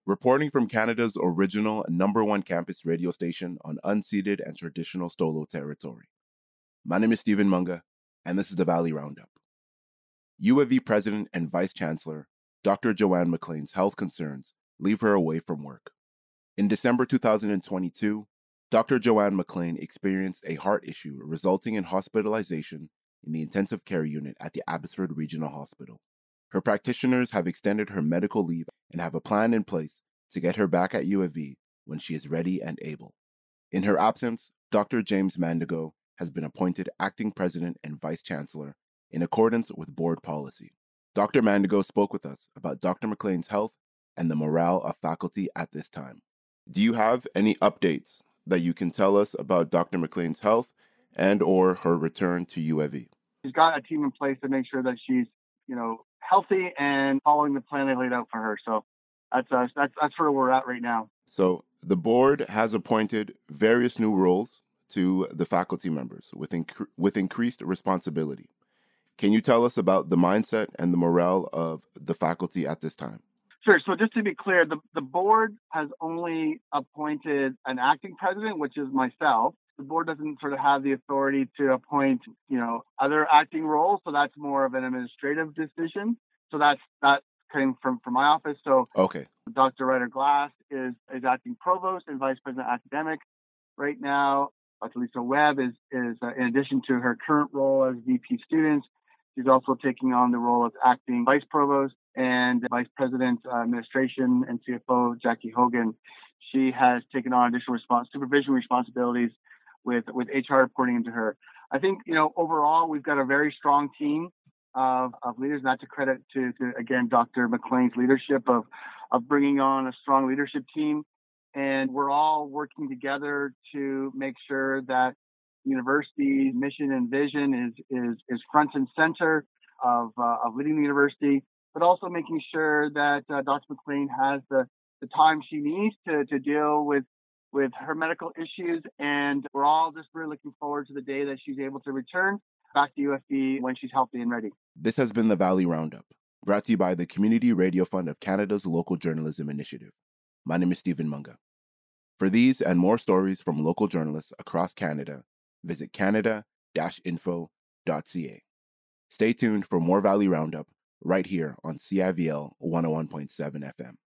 Reporting from Canada's original number one campus radio station on unceded and traditional Stolo territory. My name is Stephen Munga, and this is the Valley Roundup. U of V President and Vice Chancellor Dr. Joanne McLean's health concerns leave her away from work. In December 2022, Dr. Joanne McLean experienced a heart issue resulting in hospitalization in the intensive care unit at the Abbotsford Regional Hospital. Her practitioners have extended her medical leave and have a plan in place to get her back at U of V when she is ready and able. In her absence, Dr. James Mandigo has been appointed acting president and vice chancellor in accordance with board policy. Dr. Mandigo spoke with us about Dr. McLean's health and the morale of faculty at this time. Do you have any updates that you can tell us about Dr. McLean's health and or her return to U of V? She's got a team in place to make sure that she's, healthy and following the plan they laid out for her. So that's where we're at right now. So the board has appointed various new roles to the faculty members with increased responsibility. Can you tell us about the mindset and the morale of the faculty at this time? Sure. So just to be clear, the board has only appointed an acting president, which is myself. The board doesn't sort of have the authority to appoint, other acting roles. So that's more of an administrative decision. So that came from my office. So okay. Dr. Ryder Glass is acting provost and vice president academic right now. Dr. Lisa Webb is in addition to her current role as VP students, she's also taking on the role of acting vice provost and vice president administration and CFO Jackie Hogan. She has taken on additional supervision responsibilities with HR reporting into her. I think, overall, we've got a very strong team of leaders, not to credit to again, Dr. McLean's leadership of bringing on a strong leadership team. And we're all working together to make sure that university's mission and vision is front and center of leading the university, but also making sure that Dr. McLean has the time she needs to deal with her medical issues. And we're all just really looking forward to the day that she's able to return back to UFV when she's healthy and ready. This has been the Valley Roundup, brought to you by the Community Radio Fund of Canada's Local Journalism Initiative. My name is Stephen Munga. For these and more stories from local journalists across Canada, visit canada-info.ca. Stay tuned for more Valley Roundup right here on CIVL 101.7 FM.